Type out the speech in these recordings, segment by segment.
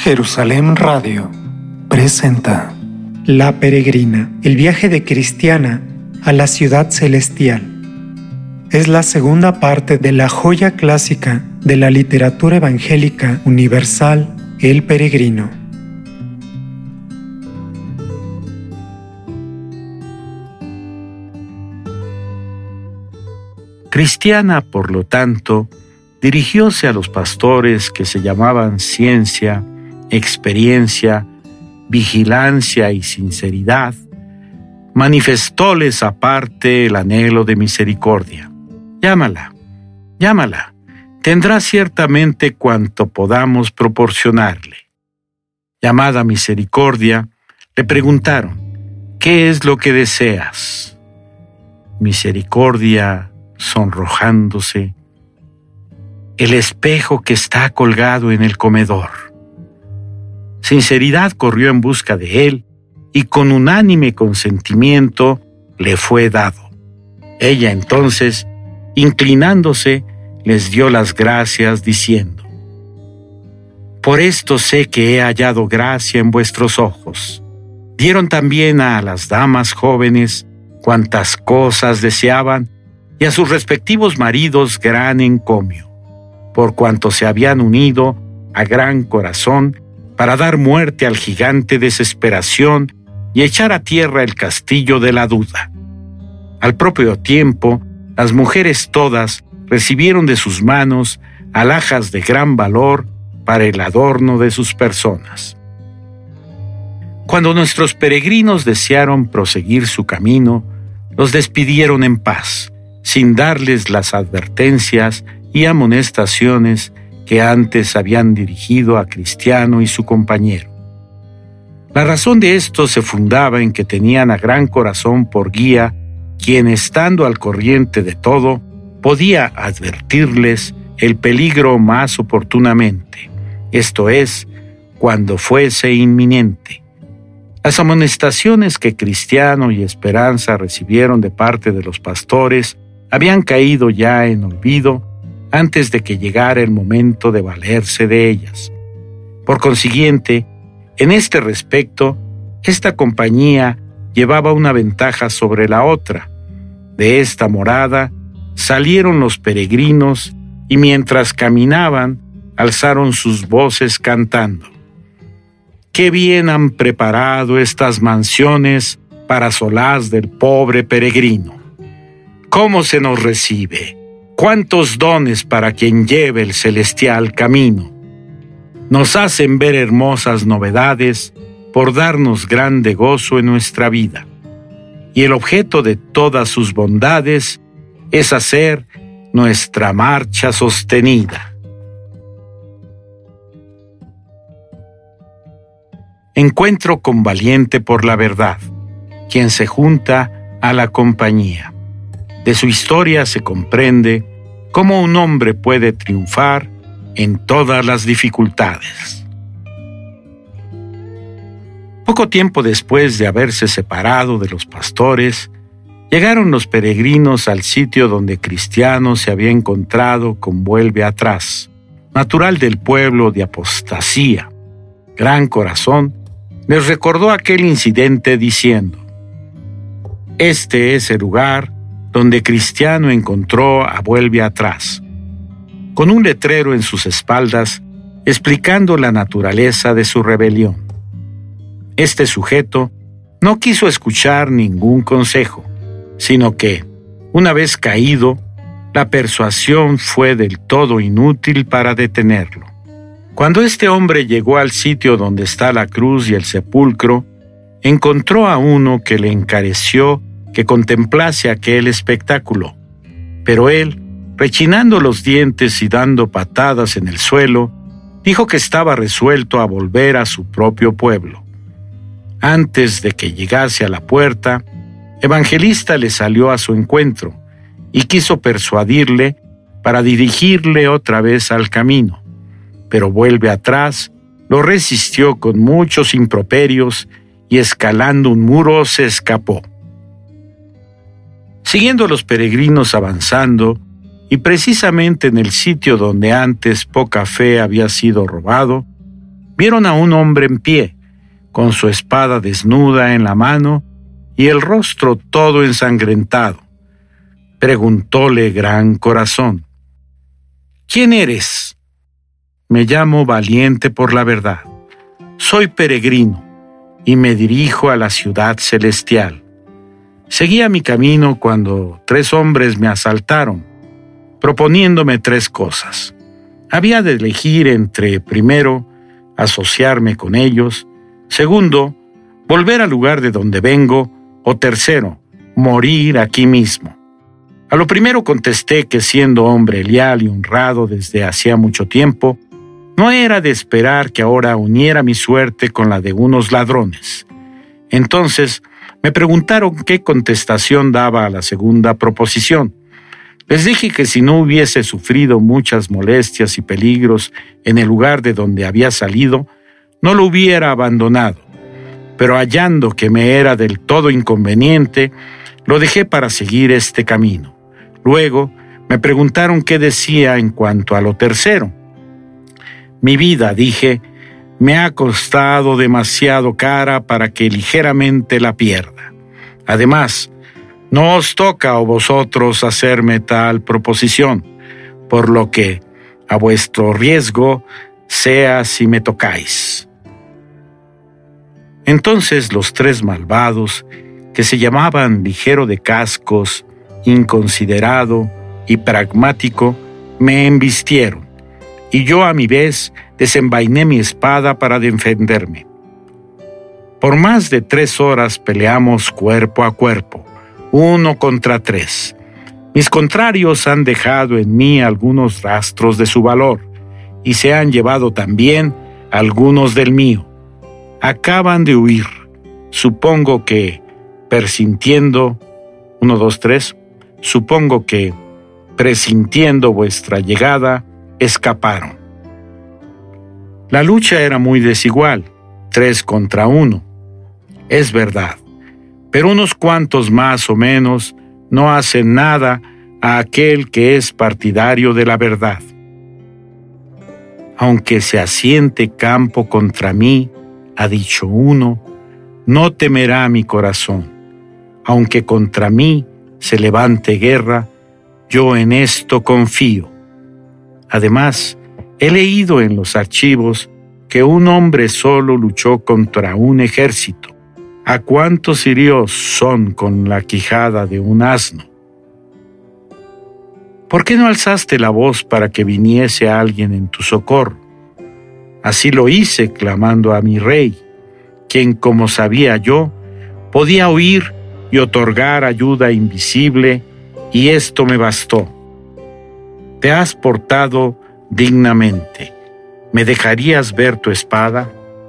Jerusalén Radio presenta La Peregrina, el viaje de Cristiana a la ciudad celestial. Es la segunda parte de la joya clásica de la literatura evangélica universal, El Peregrino. Cristiana, por lo tanto, dirigióse a los pastores que se llamaban Ciencia, Experiencia, Vigilancia y Sinceridad, manifestóles aparte el anhelo de misericordia. Llámala, tendrá ciertamente cuanto podamos proporcionarle. Llamada Misericordia, le preguntaron, ¿qué es lo que deseas? Misericordia, sonrojándose, el espejo que está colgado en el comedor. Sinceridad corrió en busca de él y con unánime consentimiento le fue dado. Ella entonces, inclinándose, les dio las gracias diciendo: Por esto sé que he hallado gracia en vuestros ojos. Dieron también a las damas jóvenes cuantas cosas deseaban y a sus respectivos maridos gran encomio, por cuanto se habían unido a gran corazón para dar muerte al gigante desesperación y echar a tierra el castillo de la duda. Al propio tiempo, las mujeres todas recibieron de sus manos alhajas de gran valor para el adorno de sus personas. Cuando nuestros peregrinos desearon proseguir su camino, los despidieron en paz, sin darles las advertencias y amonestaciones que antes habían dirigido a Cristiano y su compañero. La razón de esto se fundaba en que tenían a gran corazón por guía, quien, estando al corriente de todo, podía advertirles el peligro más oportunamente, esto es, cuando fuese inminente. Las amonestaciones que Cristiano y Esperanza recibieron de parte de los pastores habían caído ya en olvido antes de que llegara el momento de valerse de ellas. Por consiguiente, en este respecto, esta compañía llevaba una ventaja sobre la otra. De esta morada salieron los peregrinos y mientras caminaban, alzaron sus voces cantando: ¡Qué bien han preparado estas mansiones para solaz del pobre peregrino! ¿Cómo se nos recibe? ¡Cuántos dones para quien lleve el celestial camino! Nos hacen ver hermosas novedades por darnos grande gozo en nuestra vida. Y el objeto de todas sus bondades es hacer nuestra marcha sostenida. Encuentro con valiente por la verdad, quien se junta a la compañía. De su historia se comprende cómo un hombre puede triunfar en todas las dificultades. Poco tiempo después de haberse separado de los pastores, llegaron los peregrinos al sitio donde Cristiano se había encontrado con Vuelve Atrás, natural del pueblo de Apostasía. Gran Corazón les recordó aquel incidente diciendo: Este es el lugar donde Cristiano encontró a Vuelve Atrás, con un letrero en sus espaldas explicando la naturaleza de su rebelión. Este sujeto no quiso escuchar ningún consejo, sino que, una vez caído, la persuasión fue del todo inútil para detenerlo. Cuando este hombre llegó al sitio donde está la cruz y el sepulcro, encontró a uno que le encareció que contemplase aquel espectáculo. Pero él, rechinando los dientes y dando patadas en el suelo, dijo que estaba resuelto a volver a su propio pueblo. Antes de que llegase a la puerta, Evangelista le salió a su encuentro y quiso persuadirle para dirigirle otra vez al camino. Pero Vuelve Atrás lo resistió con muchos improperios y escalando un muro se escapó. Siguiendo a los peregrinos avanzando, y precisamente en el sitio donde antes poca fe había sido robado, vieron a un hombre en pie, con su espada desnuda en la mano y el rostro todo ensangrentado. Preguntóle Gran Corazón: ¿Quién eres? Me llamo Valiente por la Verdad. Soy peregrino y me dirijo a la ciudad celestial. Seguía mi camino cuando 3 hombres me asaltaron, proponiéndome 3 cosas. Había de elegir entre, primero, asociarme con ellos; segundo, volver al lugar de donde vengo; o tercero, morir aquí mismo. A lo primero contesté que, siendo hombre leal y honrado desde hacía mucho tiempo, no era de esperar que ahora uniera mi suerte con la de unos ladrones. Entonces me preguntaron qué contestación daba a la segunda proposición. Les dije que si no hubiese sufrido muchas molestias y peligros en el lugar de donde había salido, no lo hubiera abandonado, pero hallando que me era del todo inconveniente, lo dejé para seguir este camino. Luego me preguntaron qué decía en cuanto a lo tercero. Mi vida, dije, me ha costado demasiado cara para que ligeramente la pierda. Además, no os toca a vosotros hacerme tal proposición, por lo que, a vuestro riesgo, sea si me tocáis. Entonces los 3 malvados, que se llamaban Ligero de Cascos, Inconsiderado y Pragmático, me embistieron, y yo a mi vez desenvainé mi espada para defenderme. Por más de 3 horas peleamos cuerpo a cuerpo, 1 contra 3. Mis contrarios han dejado en mí algunos rastros de su valor, y se han llevado también algunos del mío. Acaban de huir, supongo que, presintiendo vuestra llegada, escaparon. La lucha era muy desigual, 3 contra 1. Es verdad, pero unos cuantos más o menos no hacen nada a aquel que es partidario de la verdad. Aunque se asiente campo contra mí, ha dicho uno, no temerá mi corazón. Aunque contra mí se levante guerra, yo en esto confío. Además, he leído en los archivos que un hombre solo luchó contra un ejército. ¿A cuántos hirió son con la quijada de un asno? ¿Por qué no alzaste la voz para que viniese alguien en tu socorro? Así lo hice, clamando a mi rey, quien, como sabía yo, podía oír y otorgar ayuda invisible, y esto me bastó. Te has portado dignamente. ¿Me dejarías ver tu espada?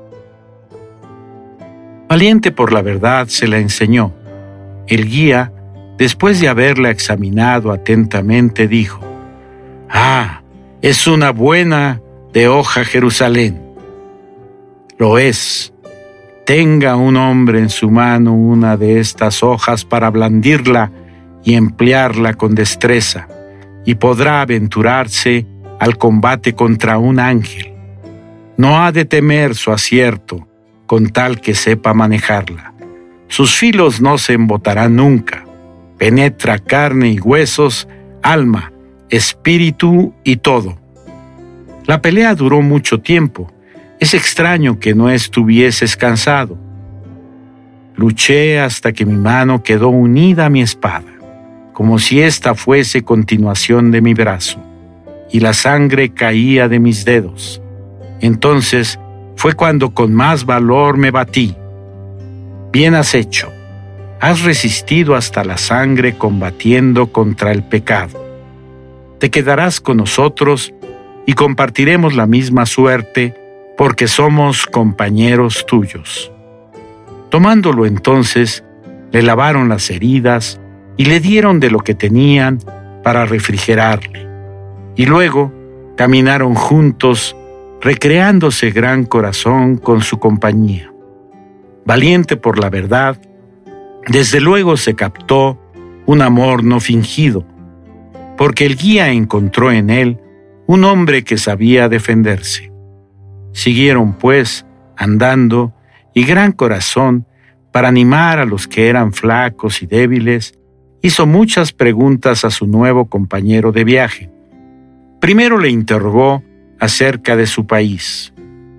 Valiente por la Verdad se la enseñó. El guía, después de haberla examinado atentamente, dijo: «Ah, es una buena de hoja Jerusalén». Lo es. Tenga un hombre en su mano una de estas hojas para blandirla y emplearla con destreza, y podrá aventurarse al combate contra un ángel. No ha de temer su acierto, con tal que sepa manejarla. Sus filos no se embotarán nunca. Penetra carne y huesos, alma, espíritu y todo. La pelea duró mucho tiempo. Es extraño que no estuvieses cansado. Luché hasta que mi mano quedó unida a mi espada, como si ésta fuese continuación de mi brazo, y la sangre caía de mis dedos. Entonces fue cuando con más valor me batí. Bien has hecho. Has resistido hasta la sangre combatiendo contra el pecado. Te quedarás con nosotros y compartiremos la misma suerte, porque somos compañeros tuyos. Tomándolo entonces, le lavaron las heridas y le dieron de lo que tenían para refrigerarle. Y luego caminaron juntos, recreándose Gran Corazón con su compañía. Valiente por la Verdad, desde luego se captó un amor no fingido, porque el guía encontró en él un hombre que sabía defenderse. Siguieron, pues, andando, y Gran Corazón, para animar a los que eran flacos y débiles, hizo muchas preguntas a su nuevo compañero de viaje. Primero le interrogó acerca de su país.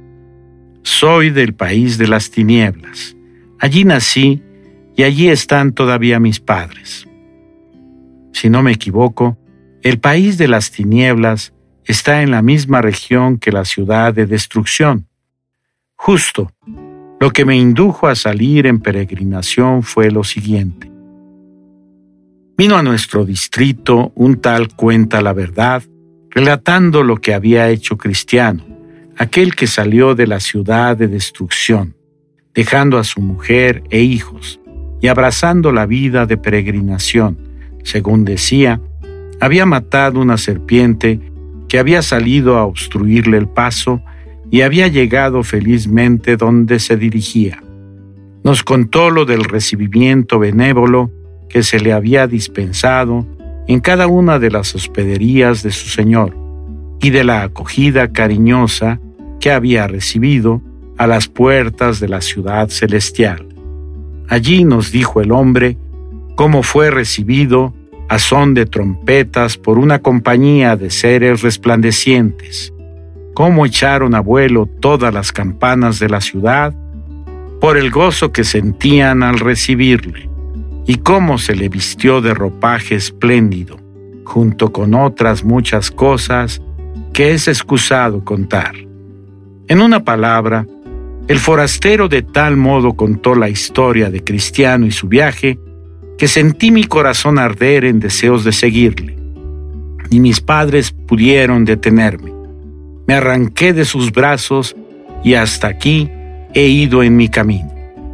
Soy del país de las tinieblas. Allí nací y allí están todavía mis padres. Si no me equivoco, el país de las tinieblas está en la misma región que la ciudad de destrucción. Justo, lo que me indujo a salir en peregrinación fue lo siguiente. Vino a nuestro distrito un tal Cuenta la Verdad, relatando lo que había hecho Cristiano, aquel que salió de la ciudad de destrucción, dejando a su mujer e hijos, y abrazando la vida de peregrinación. Según decía, había matado una serpiente que había salido a obstruirle el paso y había llegado felizmente donde se dirigía. Nos contó lo del recibimiento benévolo que se le había dispensado en cada una de las hospederías de su Señor y de la acogida cariñosa que había recibido a las puertas de la ciudad celestial. Allí nos dijo el hombre cómo fue recibido a son de trompetas por una compañía de seres resplandecientes, cómo echaron a vuelo todas las campanas de la ciudad por el gozo que sentían al recibirle, y cómo se le vistió de ropaje espléndido, junto con otras muchas cosas que es excusado contar. En una palabra, el forastero de tal modo contó la historia de Cristiano y su viaje, que sentí mi corazón arder en deseos de seguirle. Ni mis padres pudieron detenerme. Me arranqué de sus brazos y hasta aquí he ido en mi camino.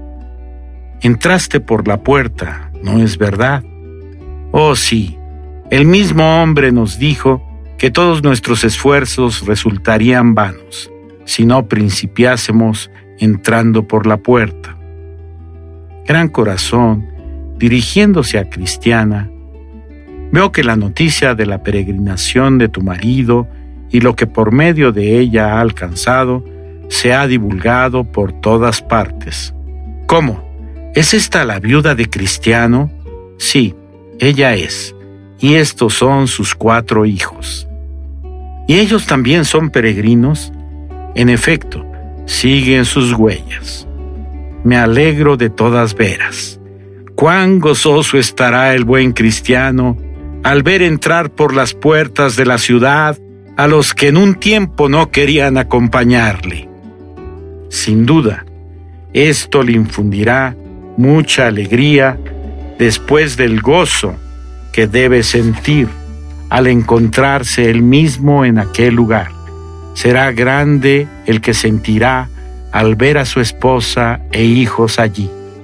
Entraste por la puerta, ¿no es verdad? Oh sí, el mismo hombre nos dijo que todos nuestros esfuerzos resultarían vanos si no principiásemos entrando por la puerta. Gran Corazón, dirigiéndose a Cristiana, veo que la noticia de la peregrinación de tu marido y lo que por medio de ella ha alcanzado se ha divulgado por todas partes. ¿Cómo? ¿Es esta la viuda de Cristiano? Sí, ella es, y estos son sus 4 hijos. ¿Y ellos también son peregrinos? En efecto, siguen sus huellas. Me alegro de todas veras. Cuán gozoso estará el buen Cristiano al ver entrar por las puertas de la ciudad a los que en un tiempo no querían acompañarle. Sin duda, esto le infundirá mucha alegría después del gozo que debe sentir al encontrarse él mismo en aquel lugar. Será grande el que sentirá al ver a su esposa e hijos allí.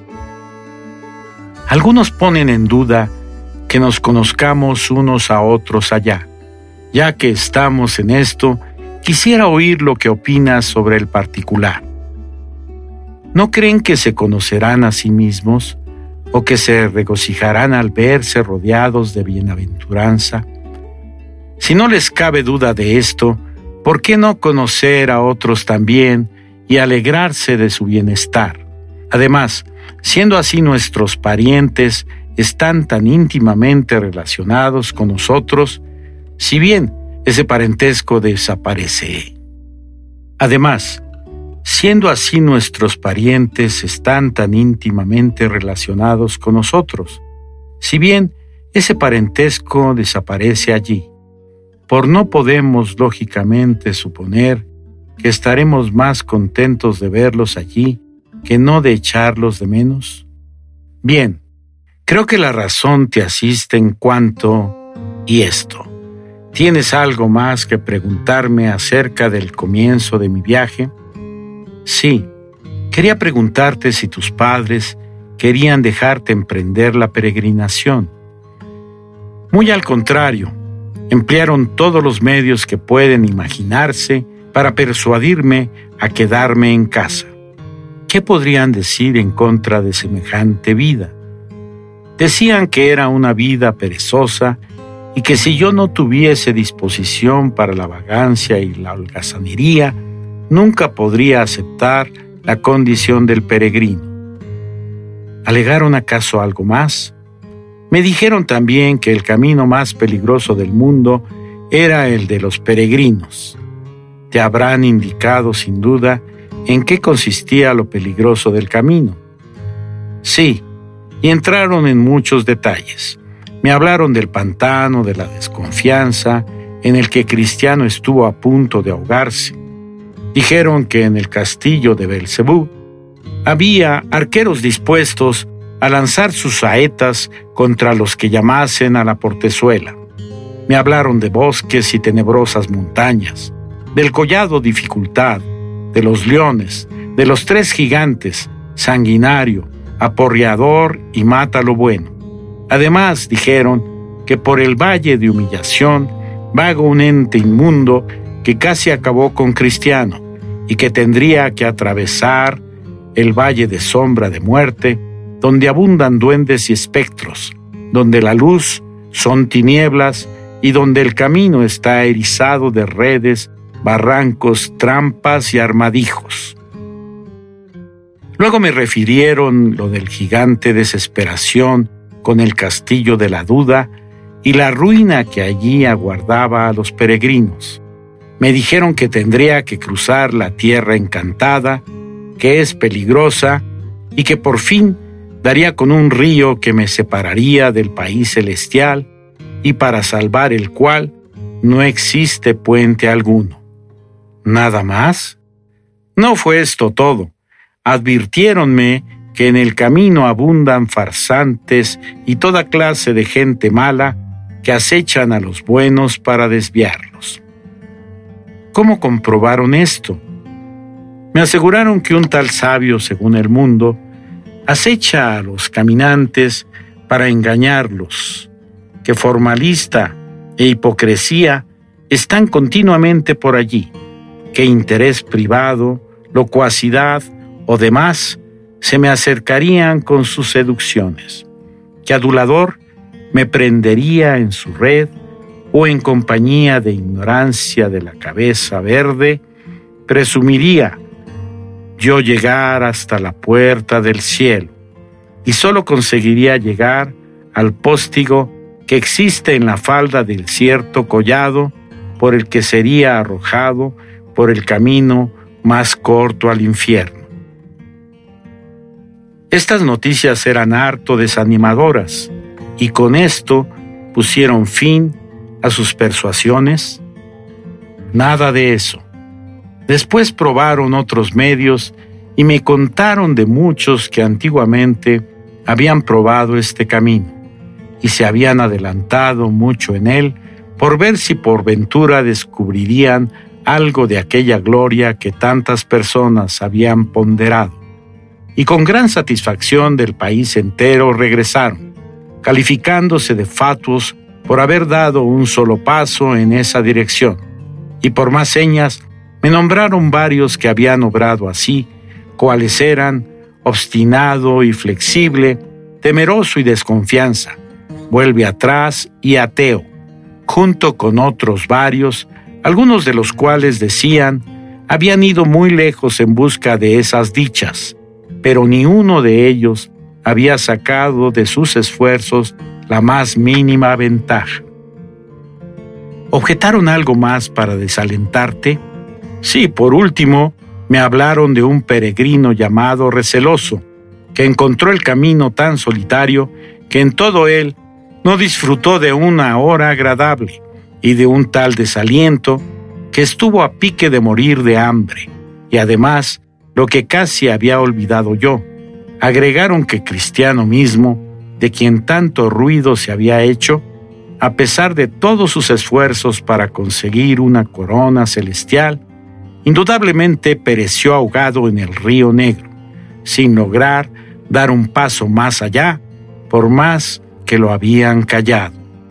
Algunos ponen en duda que nos conozcamos unos a otros allá. Ya que estamos en esto, quisiera oír lo que opinas sobre el particular. ¿No creen que se conocerán a sí mismos o que se regocijarán al verse rodeados de bienaventuranza? Si no les cabe duda de esto, ¿por qué no conocer a otros también y alegrarse de su bienestar? Además, siendo así nuestros parientes están tan íntimamente relacionados con nosotros, si bien ese parentesco desaparece. Además, siendo así nuestros parientes están tan íntimamente relacionados con nosotros, si bien ese parentesco desaparece allí, por no podemos lógicamente suponer que estaremos más contentos de verlos allí que no de echarlos de menos. Bien, creo que la razón te asiste en cuanto y esto. ¿Tienes algo más que preguntarme acerca del comienzo de mi viaje? Sí, quería preguntarte si tus padres querían dejarte emprender la peregrinación. Muy al contrario, emplearon todos los medios que pueden imaginarse para persuadirme a quedarme en casa. ¿Qué podrían decir en contra de semejante vida? Decían que era una vida perezosa y que si yo no tuviese disposición para la vagancia y la holgazanería, nunca podría aceptar la condición del peregrino. ¿Alegaron acaso algo más? Me dijeron también que el camino más peligroso del mundo era el de los peregrinos. Te habrán indicado sin duda en qué consistía lo peligroso del camino. Sí, y entraron en muchos detalles. Me hablaron del pantano, de la desconfianza, en el que Cristiano estuvo a punto de ahogarse. Dijeron que en el castillo de Belcebú había arqueros dispuestos a lanzar sus saetas contra los que llamasen a la portezuela. Me hablaron de bosques y tenebrosas montañas, del collado Dificultad, de los leones, de los 3 gigantes, Sanguinario, Aporreador y Mata lo Bueno. Además, dijeron que por el valle de Humillación vaga un ente inmundo que casi acabó con Cristiano y que tendría que atravesar el valle de sombra de muerte, donde abundan duendes y espectros, donde la luz son tinieblas y donde el camino está erizado de redes, barrancos, trampas y armadijos. Luego me refirieron lo del gigante Desesperación con el castillo de la Duda y la ruina que allí aguardaba a los peregrinos. Me dijeron que tendría que cruzar la tierra encantada, que es peligrosa y que por fin daría con un río que me separaría del país celestial y para salvar el cual no existe puente alguno. ¿Nada más? No fue esto todo. Advirtiéronme que en el camino abundan farsantes y toda clase de gente mala que acechan a los buenos para desviarlos. ¿Cómo comprobaron esto? Me aseguraron que un tal sabio, según el mundo, acecha a los caminantes para engañarlos, que formalista e hipocresía están continuamente por allí, que interés privado, locuacidad o demás se me acercarían con sus seducciones, que adulador me prendería en su red o en compañía de ignorancia de la cabeza verde, presumiría yo llegar hasta la puerta del cielo y solo conseguiría llegar al póstigo que existe en la falda del cierto collado por el que sería arrojado por el camino más corto al infierno. Estas noticias eran harto desanimadoras y con esto pusieron fin a sus persuasiones. Nada de eso. Después probaron otros medios y me contaron de muchos que antiguamente habían probado este camino y se habían adelantado mucho en él por ver si por ventura descubrirían algo de aquella gloria que tantas personas habían ponderado. Y con gran satisfacción del país entero regresaron, calificándose de fatuos por haber dado un solo paso en esa dirección, y por más señas me nombraron varios que habían obrado así, cuales eran obstinado y flexible, temeroso y desconfianza, vuelve atrás y ateo, junto con otros varios, algunos de los cuales decían habían ido muy lejos en busca de esas dichas, pero ni uno de ellos había sacado de sus esfuerzos la más mínima ventaja. ¿Objetaron algo más para desalentarte? Sí, por último, me hablaron de un peregrino llamado Receloso, que encontró el camino tan solitario que en todo él no disfrutó de una hora agradable y de un tal desaliento que estuvo a pique de morir de hambre, y además, lo que casi había olvidado yo, agregaron que Cristiano mismo, de quien tanto ruido se había hecho, a pesar de todos sus esfuerzos para conseguir una corona celestial, indudablemente pereció ahogado en el río Negro, sin lograr dar un paso más allá, por más que lo habían callado.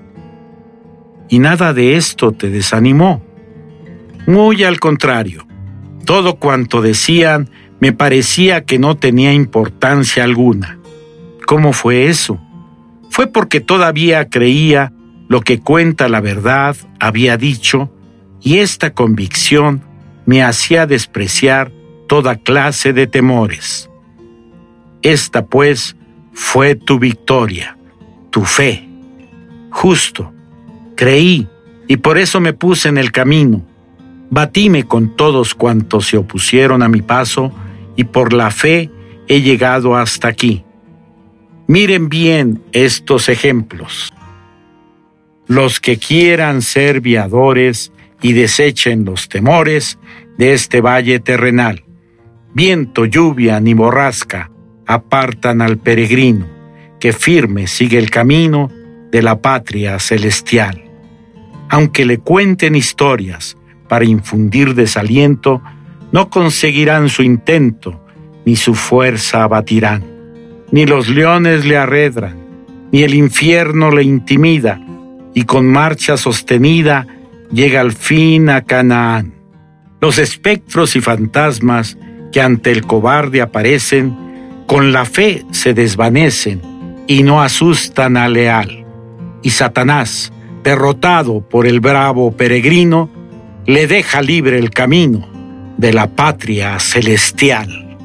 Y nada de esto te desanimó. Muy al contrario, todo cuanto decían me parecía que no tenía importancia alguna. ¿Cómo fue eso? Fue porque todavía creía lo que Cuenta la Verdad había dicho, y esta convicción me hacía despreciar toda clase de temores. Esta, pues, fue tu victoria, tu fe. Justo, creí, y por eso me puse en el camino. Batíme con todos cuantos se opusieron a mi paso, y por la fe he llegado hasta aquí. Miren bien estos ejemplos. Los que quieran ser viadores y desechen los temores de este valle terrenal. Viento, lluvia ni borrasca apartan al peregrino, que firme sigue el camino de la patria celestial. Aunque le cuenten historias para infundir desaliento, no conseguirán su intento, ni su fuerza abatirán. Ni los leones le arredran, ni el infierno le intimida, y con marcha sostenida llega al fin a Canaán. Los espectros y fantasmas que ante el cobarde aparecen, con la fe se desvanecen y no asustan al leal. Y Satanás, derrotado por el bravo peregrino, le deja libre el camino de la patria celestial.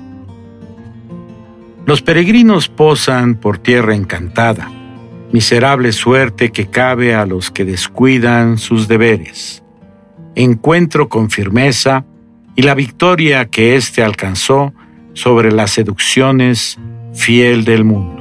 Los peregrinos posan por tierra encantada, miserable suerte que cabe a los que descuidan sus deberes. Encuentro con firmeza y la victoria que éste alcanzó sobre las seducciones fiel del mundo.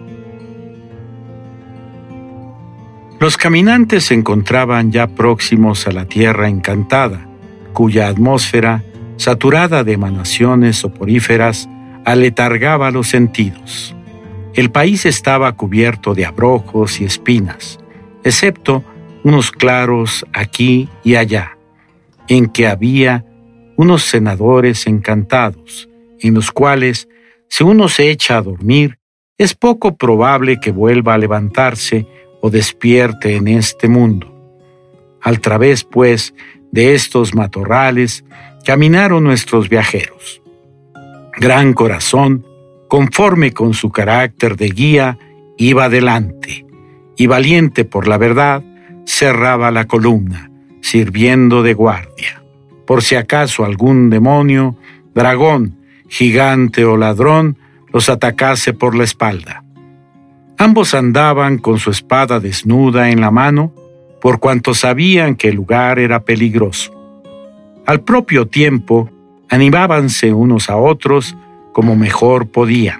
Los caminantes se encontraban ya próximos a la tierra encantada, cuya atmósfera, saturada de emanaciones soporíferas, aletargaba los sentidos. El país estaba cubierto de abrojos y espinas, excepto unos claros aquí y allá, en que había unos cenadores encantados, en los cuales, si uno se echa a dormir, es poco probable que vuelva a levantarse o despierte en este mundo. Al través, pues, de estos matorrales caminaron nuestros viajeros. Gran Corazón, conforme con su carácter de guía, iba adelante, y valiente por la verdad, cerraba la columna, sirviendo de guardia, por si acaso algún demonio, dragón, gigante o ladrón los atacase por la espalda. Ambos andaban con su espada desnuda en la mano, por cuanto sabían que el lugar era peligroso. Al propio tiempo, animábanse unos a otros como mejor podían.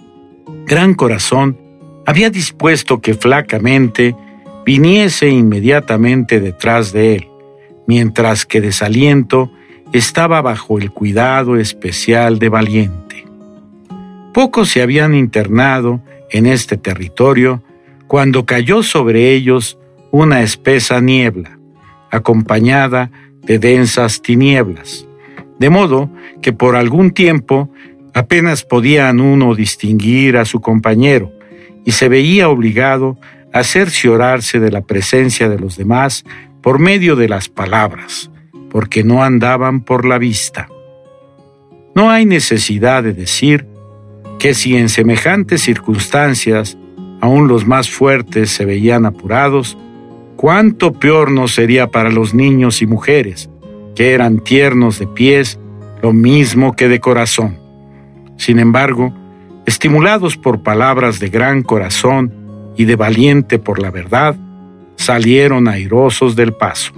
Gran Corazón había dispuesto que Flacamente viniese inmediatamente detrás de él, mientras que Desaliento estaba bajo el cuidado especial de Valiente. Pocos se habían internado en este territorio cuando cayó sobre ellos una espesa niebla, acompañada de densas tinieblas, de modo que por algún tiempo apenas podían uno distinguir a su compañero y se veía obligado a cerciorarse de la presencia de los demás por medio de las palabras, porque no andaban por la vista. No hay necesidad de decir que si en semejantes circunstancias aún los más fuertes se veían apurados, cuánto peor no sería para los niños y mujeres, que eran tiernos de pies, lo mismo que de corazón. Sin embargo, estimulados por palabras de Gran Corazón y de Valiente por la verdad, salieron airosos del paso.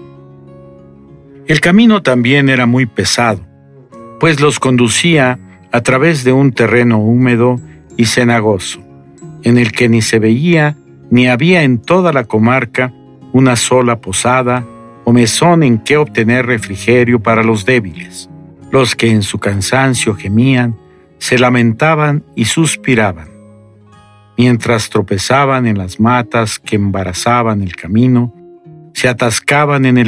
El camino también era muy pesado, pues los conducía a través de un terreno húmedo y cenagoso, en el que ni se veía ni había en toda la comarca una sola posada o mesón en que obtener refrigerio para los débiles, los que en su cansancio gemían, se lamentaban y suspiraban, mientras tropezaban en las matas que embarazaban el camino, se atascaban en el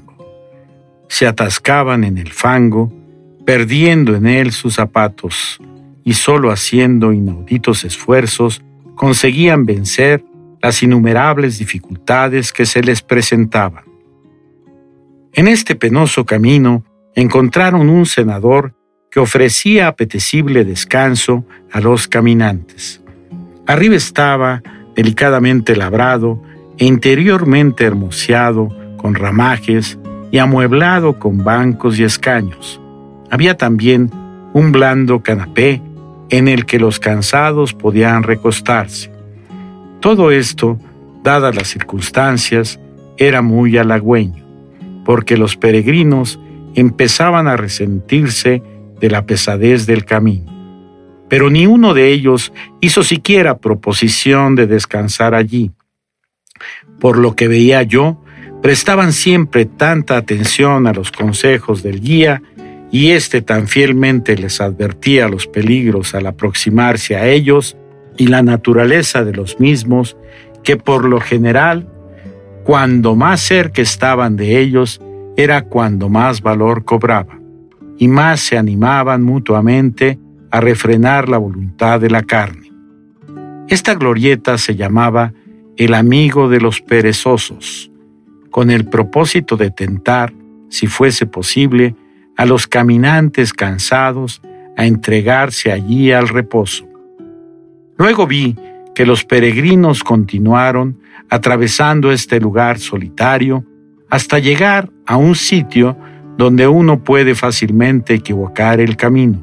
fango, perdiendo en él sus zapatos, y solo haciendo inauditos esfuerzos conseguían vencer las innumerables dificultades que se les presentaban. En este penoso camino encontraron un cenador que ofrecía apetecible descanso a los caminantes. Arriba estaba delicadamente labrado e interiormente hermoseado con ramajes y amueblado con bancos y escaños. Había también un blando canapé en el que los cansados podían recostarse. Todo esto, dadas las circunstancias, era muy halagüeño, porque los peregrinos empezaban a resentirse de la pesadez del camino. Pero ni uno de ellos hizo siquiera proposición de descansar allí. Por lo que veía yo, prestaban siempre tanta atención a los consejos del guía, y éste tan fielmente les advertía los peligros al aproximarse a ellos y la naturaleza de los mismos, que por lo general, cuando más cerca estaban de ellos, era cuando más valor cobraba, y más se animaban mutuamente a refrenar la voluntad de la carne. Esta glorieta se llamaba el amigo de los perezosos, con el propósito de tentar, si fuese posible, a los caminantes cansados a entregarse allí al reposo. Luego vi que los peregrinos continuaron atravesando este lugar solitario hasta llegar a un sitio donde uno puede fácilmente equivocar el camino.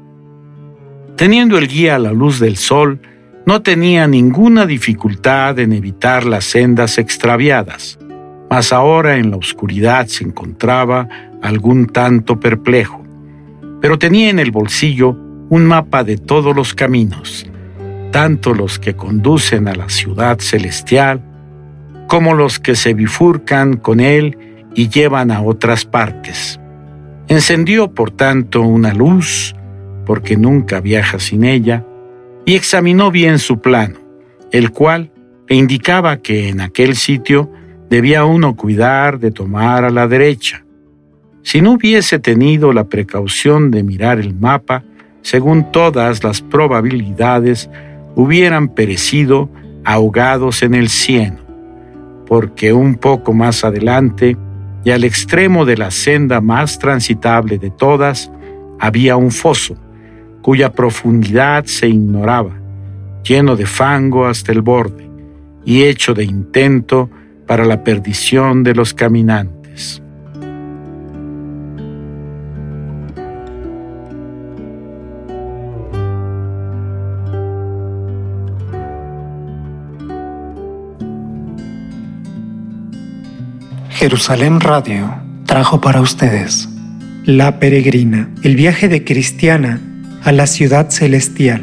Teniendo el guía a la luz del sol, no tenía ninguna dificultad en evitar las sendas extraviadas, mas ahora en la oscuridad se encontraba algún tanto perplejo. Pero tenía en el bolsillo un mapa de todos los caminos, tanto los que conducen a la ciudad celestial, como los que se bifurcan con él y llevan a otras partes. Encendió, por tanto, una luz, porque nunca viaja sin ella, y examinó bien su plano, el cual le indicaba que en aquel sitio debía uno cuidar de tomar a la derecha. Si no hubiese tenido la precaución de mirar el mapa, según todas las probabilidades, hubieran perecido ahogados en el cieno, porque un poco más adelante, y al extremo de la senda más transitable de todas, había un foso, cuya profundidad se ignoraba, lleno de fango hasta el borde, y hecho de intento para la perdición de los caminantes. Jerusalén Radio trajo para ustedes La Peregrina, el viaje de Cristiana a la ciudad celestial.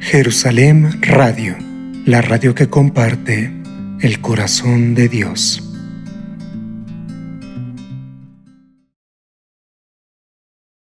Jerusalén Radio, la radio que comparte el corazón de Dios.